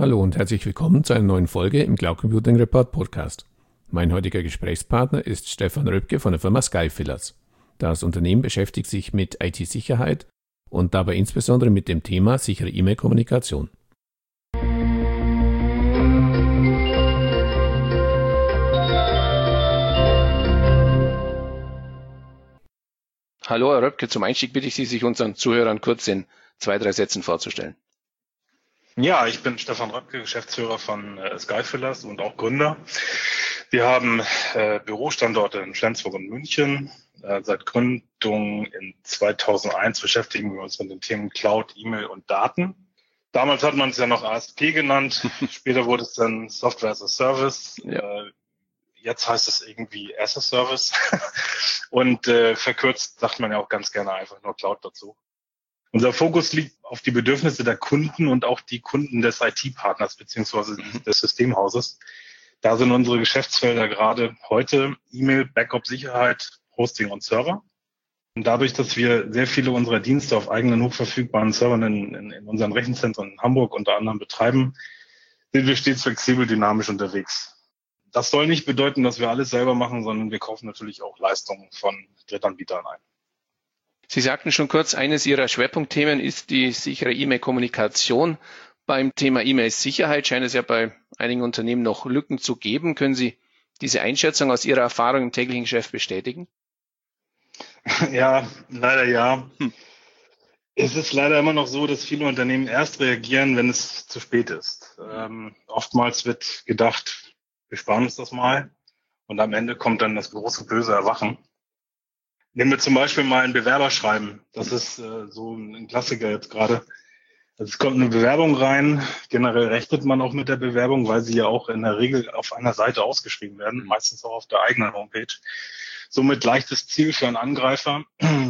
Hallo und herzlich willkommen zu einer neuen Folge im Cloud Computing Report Podcast. Mein heutiger Gesprächspartner ist Stefan Röpke von der Firma Skyfillers. Das Unternehmen beschäftigt sich mit IT-Sicherheit und dabei insbesondere mit dem Thema sichere E-Mail-Kommunikation. Hallo Herr Röpke, zum Einstieg bitte ich Sie, sich unseren Zuhörern kurz in 2-3 Sätzen vorzustellen. Ja, ich bin Stefan Röpke, Geschäftsführer von Skyfillers und auch Gründer. Wir haben Bürostandorte in Flensburg und München. Seit Gründung in 2001 beschäftigen wir uns mit den Themen Cloud, E-Mail und Daten. Damals hat man es ja noch ASP genannt, später wurde es dann Software as a Service. Ja. Jetzt heißt es irgendwie as a Service und verkürzt sagt man ja auch ganz gerne einfach nur Cloud dazu. Unser Fokus liegt auf die Bedürfnisse der Kunden und auch die Kunden des IT-Partners beziehungsweise des Systemhauses. Da sind unsere Geschäftsfelder gerade heute E-Mail, Backup-Sicherheit, Hosting und Server. Und dadurch, dass wir sehr viele unserer Dienste auf eigenen hochverfügbaren Servern in unseren Rechenzentren in Hamburg unter anderem betreiben, sind wir stets flexibel, dynamisch unterwegs. Das soll nicht bedeuten, dass wir alles selber machen, sondern wir kaufen natürlich auch Leistungen von Drittanbietern ein. Sie sagten schon kurz, eines Ihrer Schwerpunktthemen ist die sichere E-Mail-Kommunikation. Beim Thema E-Mail-Sicherheit scheint es ja bei einigen Unternehmen noch Lücken zu geben. Können Sie diese Einschätzung aus Ihrer Erfahrung im täglichen Geschäft bestätigen? Ja, leider ja. Es ist leider immer noch so, dass viele Unternehmen erst reagieren, wenn es zu spät ist. Oftmals wird gedacht, wir sparen uns das mal und am Ende kommt dann das große böse Erwachen. Nehmen wir zum Beispiel mal ein Bewerberschreiben. Das ist so ein Klassiker jetzt gerade. Also es kommt eine Bewerbung rein. Generell rechnet man auch mit der Bewerbung, weil sie ja auch in der Regel auf einer Seite ausgeschrieben werden, meistens auch auf der eigenen Homepage. Somit leichtes Ziel für einen Angreifer.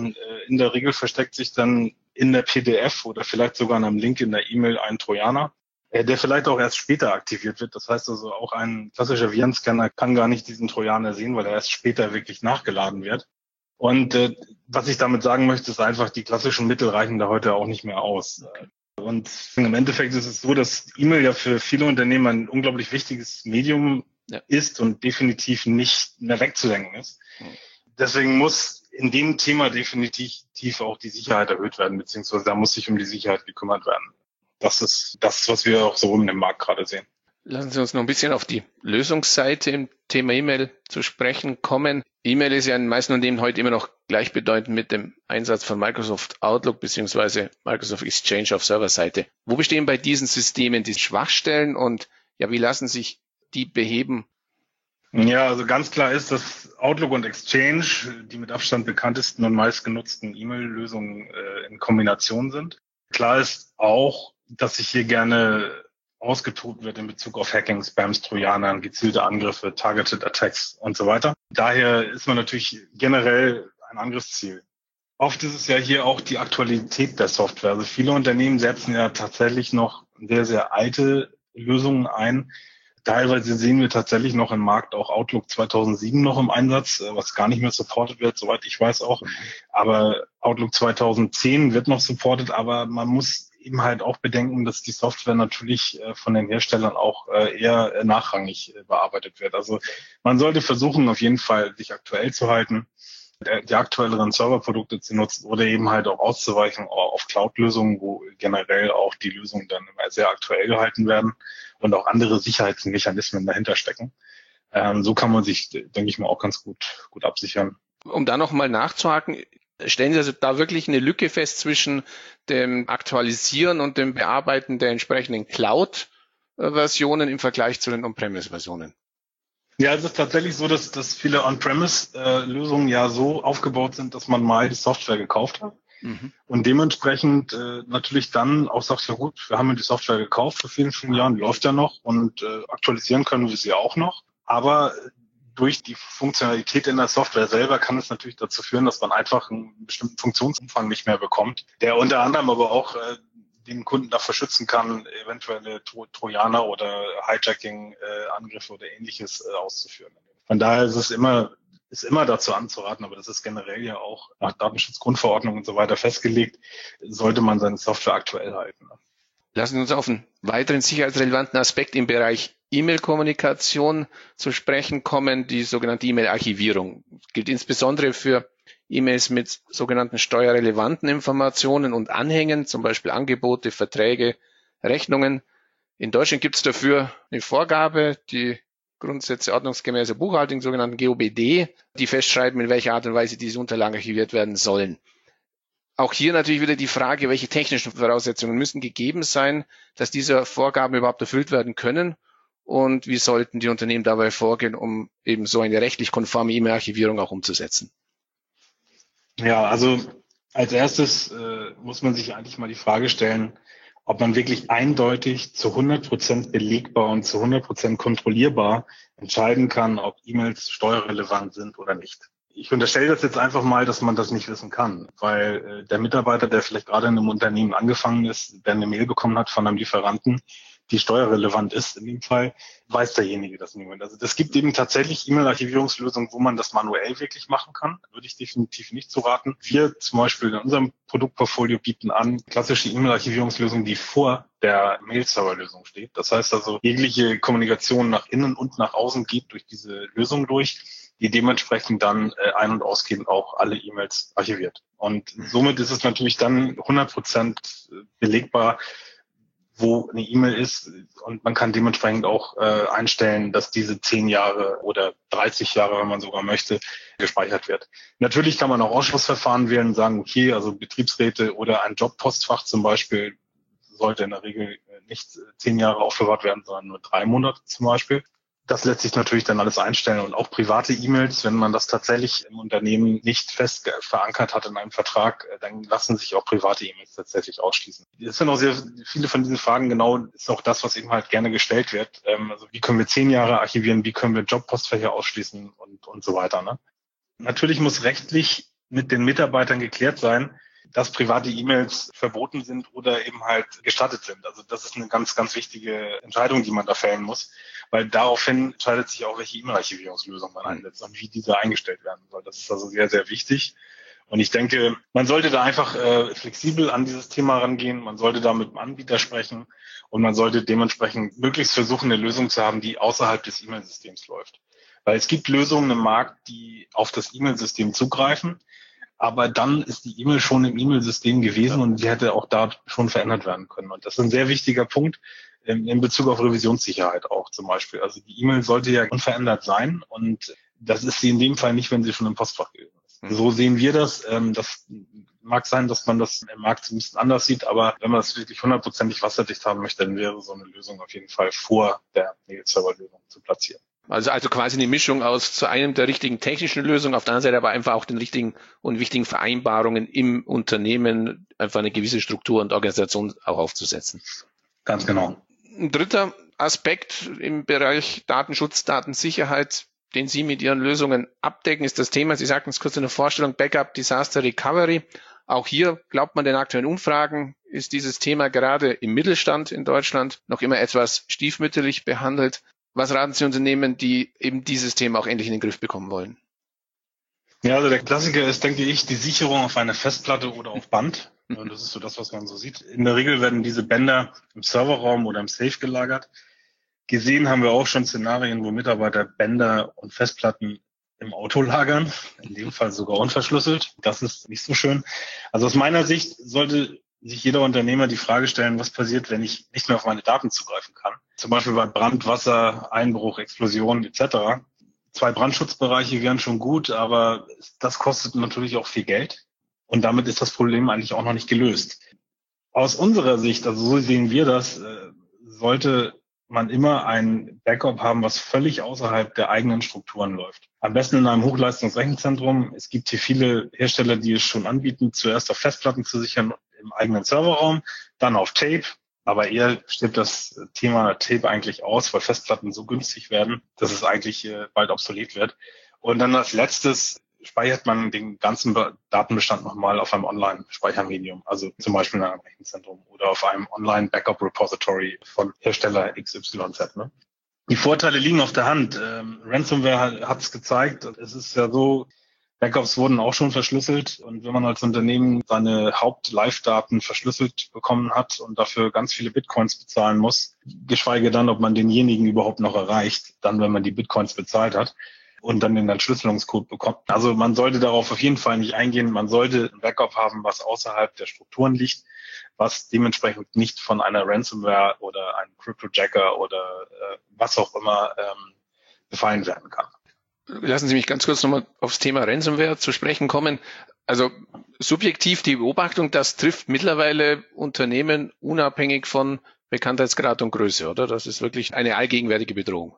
In der Regel versteckt sich dann in der PDF oder vielleicht sogar in einem Link in der E-Mail ein Trojaner, der vielleicht auch erst später aktiviert wird. Das heißt also, auch ein klassischer Virenscanner kann gar nicht diesen Trojaner sehen, weil er erst später wirklich nachgeladen wird. Und was ich damit sagen möchte, ist einfach, die klassischen Mittel reichen da heute auch nicht mehr aus. Und im Endeffekt ist es so, dass E-Mail ja für viele Unternehmen ein unglaublich wichtiges Medium ist und definitiv nicht mehr wegzudenken ist. Deswegen muss in dem Thema definitiv auch die Sicherheit erhöht werden, beziehungsweise da muss sich um die Sicherheit gekümmert werden. Das ist das, was wir auch so in dem Markt gerade sehen. Lassen Sie uns noch ein bisschen auf die Lösungsseite im Thema E-Mail zu sprechen kommen. E-Mail ist ja in den meisten Unternehmen heute immer noch gleichbedeutend mit dem Einsatz von Microsoft Outlook bzw. Microsoft Exchange auf Serverseite. Wo bestehen bei diesen Systemen die Schwachstellen und wie lassen sich die beheben? Ja, also ganz klar ist, dass Outlook und Exchange die mit Abstand bekanntesten und meistgenutzten E-Mail-Lösungen in Kombination sind. Klar ist auch, dass sich hier gerne ausgetobt wird in Bezug auf Hacking, Spams, Trojanern, gezielte Angriffe, Targeted Attacks und so weiter. Daher ist man natürlich generell ein Angriffsziel. Oft ist es ja hier auch die Aktualität der Software. Also viele Unternehmen setzen ja tatsächlich noch sehr, sehr alte Lösungen ein. Teilweise sehen wir tatsächlich noch im Markt auch Outlook 2007 noch im Einsatz, was gar nicht mehr supported wird, soweit ich weiß auch. Aber Outlook 2010 wird noch supported, aber man muss eben halt auch bedenken, dass die Software natürlich von den Herstellern auch eher nachrangig bearbeitet wird. Also man sollte versuchen, auf jeden Fall sich aktuell zu halten, die aktuelleren Serverprodukte zu nutzen oder eben halt auch auszuweichen auf Cloud-Lösungen, wo generell auch die Lösungen dann immer sehr aktuell gehalten werden und auch andere Sicherheitsmechanismen dahinter stecken. So kann man sich, denke ich mal, auch ganz gut absichern. Um da nochmal nachzuhaken, stellen Sie also da wirklich eine Lücke fest zwischen dem Aktualisieren und dem Bearbeiten der entsprechenden Cloud-Versionen im Vergleich zu den On-Premise-Versionen? Ja, es ist tatsächlich so, dass viele On-Premise-Lösungen ja so aufgebaut sind, dass man mal die Software gekauft hat. Und dementsprechend natürlich dann auch sagt, ja gut, wir haben ja die Software gekauft vor vielen, vielen Jahren, die läuft ja noch und aktualisieren können wir sie auch noch. Aber durch die Funktionalität in der Software selber kann es natürlich dazu führen, dass man einfach einen bestimmten Funktionsumfang nicht mehr bekommt, der unter anderem aber auch den Kunden davor schützen kann, eventuelle Trojaner oder Hijacking-Angriffe oder Ähnliches auszuführen. Von daher ist es immer dazu anzuraten, aber das ist generell ja auch nach Datenschutzgrundverordnung und so weiter festgelegt, sollte man seine Software aktuell halten. Lassen Sie uns auf einen weiteren sicherheitsrelevanten Aspekt im Bereich E-Mail-Kommunikation zu sprechen kommen, die sogenannte E-Mail-Archivierung. Das gilt insbesondere für E-Mails mit sogenannten steuerrelevanten Informationen und Anhängen, zum Beispiel Angebote, Verträge, Rechnungen. In Deutschland gibt es dafür eine Vorgabe, die Grundsätze ordnungsgemäßer Buchhaltung, sogenannten GOBD, die festschreiben, in welcher Art und Weise diese Unterlagen archiviert werden sollen. Auch hier natürlich wieder die Frage, welche technischen Voraussetzungen müssen gegeben sein, dass diese Vorgaben überhaupt erfüllt werden können und wie sollten die Unternehmen dabei vorgehen, um eben so eine rechtlich konforme E-Mail-Archivierung auch umzusetzen? Ja, also als erstes muss man sich eigentlich mal die Frage stellen, ob man wirklich eindeutig zu 100% belegbar und zu 100% kontrollierbar entscheiden kann, ob E-Mails steuerrelevant sind oder nicht. Ich unterstelle das jetzt einfach mal, dass man das nicht wissen kann, weil der Mitarbeiter, der vielleicht gerade in einem Unternehmen angefangen ist, der eine Mail bekommen hat von einem Lieferanten, die steuerrelevant ist in dem Fall, weiß derjenige das niemand. Also das gibt eben tatsächlich E-Mail-Archivierungslösungen, wo man das manuell wirklich machen kann. Würde ich definitiv nicht zu raten. Wir zum Beispiel in unserem Produktportfolio bieten an klassische E-Mail-Archivierungslösungen, die vor der Mail-Server-Lösung steht. Das heißt also, jegliche Kommunikation nach innen und nach außen geht durch diese Lösung durch, die dementsprechend dann ein- und ausgehend auch alle E-Mails archiviert. Und somit ist es natürlich dann 100% belegbar, wo eine E-Mail ist, und man kann dementsprechend auch einstellen, dass diese 10 Jahre oder 30 Jahre, wenn man sogar möchte, gespeichert wird. Natürlich kann man auch Ausschlussverfahren wählen und sagen, okay, also Betriebsräte oder ein Jobpostfach zum Beispiel sollte in der Regel nicht 10 Jahre aufbewahrt werden, sondern nur 3 Monate zum Beispiel. Das lässt sich natürlich dann alles einstellen, und auch private E-Mails, wenn man das tatsächlich im Unternehmen nicht fest verankert hat in einem Vertrag, dann lassen sich auch private E-Mails tatsächlich ausschließen. Es sind auch sehr viele von diesen Fragen, genau, ist auch das, was eben halt gerne gestellt wird. Also wie können wir 10 Jahre archivieren, wie können wir Jobpostfächer ausschließen und so weiter, ne? Natürlich muss rechtlich mit den Mitarbeitern geklärt sein, dass private E-Mails verboten sind oder eben halt gestattet sind. Also das ist eine ganz, ganz wichtige Entscheidung, die man da fällen muss, weil daraufhin entscheidet sich auch, welche E-Mail-Archivierungslösung man einsetzt und wie diese eingestellt werden soll. Das ist also sehr, sehr wichtig. Und ich denke, man sollte da einfach flexibel an dieses Thema rangehen. Man sollte da mit dem Anbieter sprechen und man sollte dementsprechend möglichst versuchen, eine Lösung zu haben, die außerhalb des E-Mail-Systems läuft. Weil es gibt Lösungen im Markt, die auf das E-Mail-System zugreifen, aber dann ist die E-Mail schon im E-Mail-System gewesen und die hätte auch da schon verändert werden können. Und das ist ein sehr wichtiger Punkt in Bezug auf Revisionssicherheit auch zum Beispiel. Also die E-Mail sollte ja unverändert sein, und das ist sie in dem Fall nicht, wenn sie schon im Postfach gewesen ist. So sehen wir das. Das mag sein, dass man das im Markt ein bisschen anders sieht, aber wenn man das wirklich 100%ig wasserdicht haben möchte, dann wäre so eine Lösung auf jeden Fall vor der Mail-Server-Lösung zu platzieren. Also quasi eine Mischung aus zu einem der richtigen technischen Lösungen, auf der anderen Seite aber einfach auch den richtigen und wichtigen Vereinbarungen im Unternehmen, einfach eine gewisse Struktur und Organisation auch aufzusetzen. Ganz genau. Ein dritter Aspekt im Bereich Datenschutz, Datensicherheit, den Sie mit Ihren Lösungen abdecken, ist das Thema, Sie sagten es kurz in der Vorstellung, Backup, Disaster Recovery. Auch hier, glaubt man den aktuellen Umfragen, ist dieses Thema gerade im Mittelstand in Deutschland noch immer etwas stiefmütterlich behandelt. Was raten Sie Unternehmen, die eben dieses Thema auch endlich in den Griff bekommen wollen? Ja, also der Klassiker ist, denke ich, die Sicherung auf eine Festplatte oder auf Band. Und das ist so das, was man so sieht. In der Regel werden diese Bänder im Serverraum oder im Safe gelagert. Gesehen haben wir auch schon Szenarien, wo Mitarbeiter Bänder und Festplatten im Auto lagern, in dem Fall sogar unverschlüsselt. Das ist nicht so schön. Also aus meiner Sicht sollte sich jeder Unternehmer die Frage stellen, was passiert, wenn ich nicht mehr auf meine Daten zugreifen kann. Zum Beispiel bei Brand, Wasser, Einbruch, Explosion etc. 2 Brandschutzbereiche wären schon gut, aber das kostet natürlich auch viel Geld. Und damit ist das Problem eigentlich auch noch nicht gelöst. Aus unserer Sicht, also so sehen wir das, sollte man immer ein Backup haben, was völlig außerhalb der eigenen Strukturen läuft. Am besten in einem Hochleistungsrechenzentrum. Es gibt hier viele Hersteller, die es schon anbieten, zuerst auf Festplatten zu sichern im eigenen Serverraum, dann auf Tape. Aber eher stirbt das Thema Tape eigentlich aus, weil Festplatten so günstig werden, dass es eigentlich bald obsolet wird. Und dann als letztes speichert man den ganzen Datenbestand nochmal auf einem Online-Speichermedium, also zum Beispiel in einem Rechenzentrum oder auf einem Online-Backup-Repository von Hersteller XYZ. Ne? Die Vorteile liegen auf der Hand. Ransomware hat es gezeigt. Es ist ja so, Backups wurden auch schon verschlüsselt und wenn man als Unternehmen seine Haupt-Live-Daten verschlüsselt bekommen hat und dafür ganz viele Bitcoins bezahlen muss, geschweige dann, ob man denjenigen überhaupt noch erreicht, dann, wenn man die Bitcoins bezahlt hat und dann den Entschlüsselungscode bekommt. Also man sollte darauf auf jeden Fall nicht eingehen. Man sollte ein Backup haben, was außerhalb der Strukturen liegt, was dementsprechend nicht von einer Ransomware oder einem Cryptojacker oder was auch immer befallen werden kann. Lassen Sie mich ganz kurz nochmal aufs Thema Ransomware zu sprechen kommen. Also subjektiv die Beobachtung, das trifft mittlerweile Unternehmen unabhängig von Bekanntheitsgrad und Größe, oder? Das ist wirklich eine allgegenwärtige Bedrohung.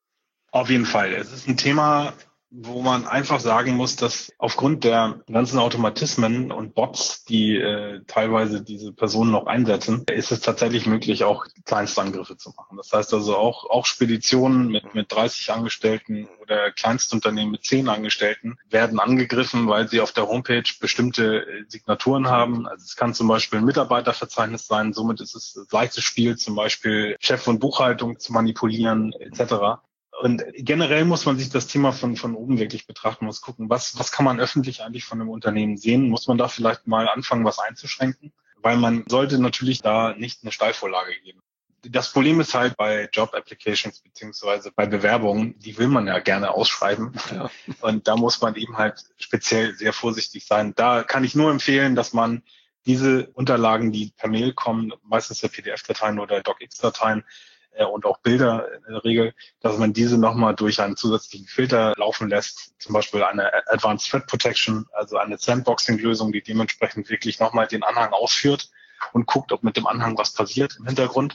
Auf jeden Fall. Es ist ein Thema, wo man einfach sagen muss, dass aufgrund der ganzen Automatismen und Bots, die teilweise diese Personen noch einsetzen, ist es tatsächlich möglich, auch Kleinstangriffe zu machen. Das heißt also auch Speditionen mit 30 Angestellten oder Kleinstunternehmen mit 10 Angestellten werden angegriffen, weil sie auf der Homepage bestimmte Signaturen haben. Also es kann zum Beispiel ein Mitarbeiterverzeichnis sein. Somit ist es das leichtes Spiel, zum Beispiel Chef und Buchhaltung zu manipulieren etc. Und generell muss man sich das Thema von oben wirklich betrachten, muss gucken, was kann man öffentlich eigentlich von einem Unternehmen sehen? Muss man da vielleicht mal anfangen, was einzuschränken? Weil man sollte natürlich da nicht eine Steilvorlage geben. Das Problem ist halt bei Job-Applications beziehungsweise bei Bewerbungen, die will man ja gerne ausschreiben. Ja. Und da muss man eben halt speziell sehr vorsichtig sein. Da kann ich nur empfehlen, dass man diese Unterlagen, die per Mail kommen, meistens ja PDF-Dateien oder DocX-Dateien, und auch Bilder in der Regel, dass man diese nochmal durch einen zusätzlichen Filter laufen lässt, zum Beispiel eine Advanced Threat Protection, also eine Sandboxing-Lösung, die dementsprechend wirklich nochmal den Anhang ausführt und guckt, ob mit dem Anhang was passiert im Hintergrund.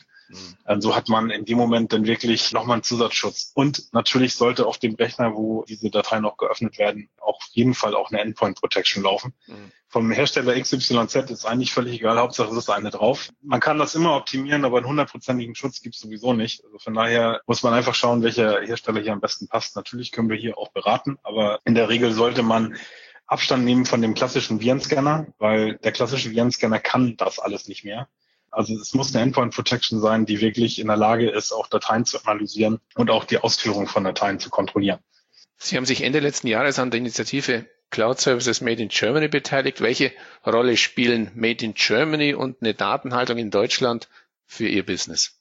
So hat man in dem Moment dann wirklich nochmal einen Zusatzschutz. Und natürlich sollte auf dem Rechner, wo diese Dateien noch geöffnet werden, auf jeden Fall auch eine Endpoint Protection laufen. Vom Hersteller XYZ ist eigentlich völlig egal, Hauptsache es ist eine drauf. Man kann das immer optimieren, aber einen 100%igen Schutz gibt es sowieso nicht. Also von daher muss man einfach schauen, welcher Hersteller hier am besten passt. Natürlich können wir hier auch beraten, aber in der Regel sollte man Abstand nehmen von dem klassischen Virenscanner, weil der klassische Virenscanner kann das alles nicht mehr. Also es muss eine Endpoint Protection sein, die wirklich in der Lage ist, auch Dateien zu analysieren und auch die Ausführung von Dateien zu kontrollieren. Sie haben sich Ende letzten Jahres an der Initiative Cloud Services Made in Germany beteiligt. Welche Rolle spielen Made in Germany und eine Datenhaltung in Deutschland für Ihr Business?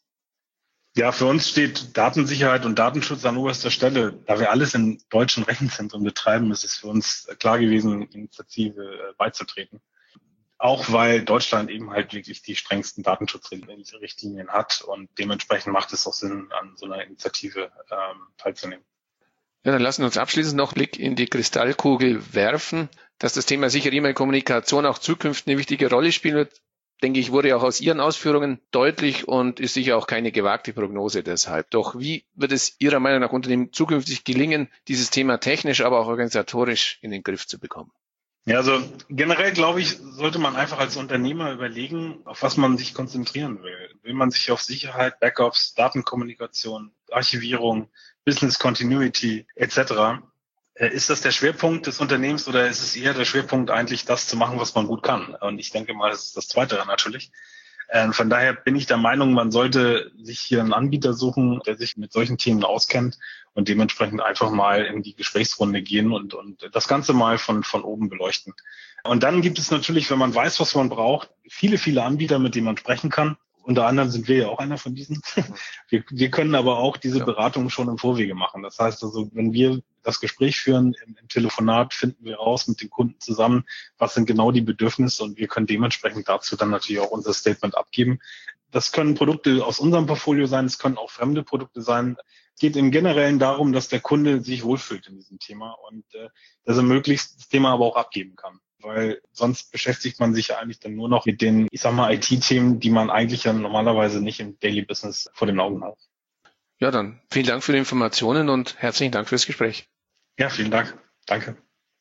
Ja, für uns steht Datensicherheit und Datenschutz an oberster Stelle. Da wir alles in deutschen Rechenzentren betreiben, ist es für uns klar gewesen, die Initiative beizutreten. Auch weil Deutschland eben halt wirklich die strengsten Datenschutzrichtlinien hat und dementsprechend macht es auch Sinn, an so einer Initiative teilzunehmen. Ja, dann lassen wir uns abschließend noch einen Blick in die Kristallkugel werfen, dass das Thema sichere E-Mail-Kommunikation auch zukünftig eine wichtige Rolle spielen wird. Denke ich, wurde auch aus Ihren Ausführungen deutlich und ist sicher auch keine gewagte Prognose deshalb. Doch wie wird es Ihrer Meinung nach Unternehmen zukünftig gelingen, dieses Thema technisch, aber auch organisatorisch in den Griff zu bekommen? Ja, also generell glaube ich, sollte man einfach als Unternehmer überlegen, auf was man sich konzentrieren will. Will man sich auf Sicherheit, Backups, Datenkommunikation, Archivierung, Business Continuity etc. Ist das der Schwerpunkt des Unternehmens oder ist es eher der Schwerpunkt eigentlich, das zu machen, was man gut kann? Und ich denke mal, das ist das Zweite natürlich. Von daher bin ich der Meinung, man sollte sich hier einen Anbieter suchen, der sich mit solchen Themen auskennt und dementsprechend einfach mal in die Gesprächsrunde gehen und das Ganze mal von oben beleuchten. Und dann gibt es natürlich, wenn man weiß, was man braucht, viele Anbieter, mit denen man sprechen kann. Unter anderem sind wir ja auch einer von diesen. Wir können aber auch diese Beratung schon im Vorwege machen. Das heißt also, wenn wir das Gespräch führen im Telefonat, finden wir raus mit dem Kunden zusammen, was sind genau die Bedürfnisse und wir können dementsprechend dazu dann natürlich auch unser Statement abgeben. Das können Produkte aus unserem Portfolio sein, es können auch fremde Produkte sein. Es geht im Generellen darum, dass der Kunde sich wohlfühlt in diesem Thema und dass er möglichst das Thema aber auch abgeben kann. Weil sonst beschäftigt man sich ja eigentlich dann nur noch mit den, ich sag mal, IT-Themen, die man eigentlich ja normalerweise nicht im Daily Business vor den Augen hat. Ja, dann vielen Dank für die Informationen und herzlichen Dank fürs Gespräch. Ja, vielen Dank. Danke.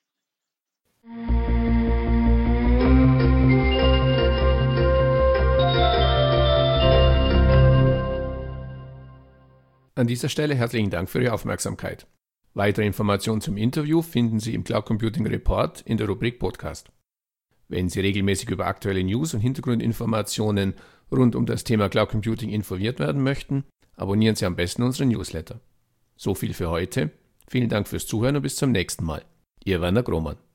An dieser Stelle herzlichen Dank für Ihre Aufmerksamkeit. Weitere Informationen zum Interview finden Sie im Cloud Computing Report in der Rubrik Podcast. Wenn Sie regelmäßig über aktuelle News und Hintergrundinformationen rund um das Thema Cloud Computing informiert werden möchten, abonnieren Sie am besten unseren Newsletter. So viel für heute. Vielen Dank fürs Zuhören und bis zum nächsten Mal. Ihr Werner Grohmann.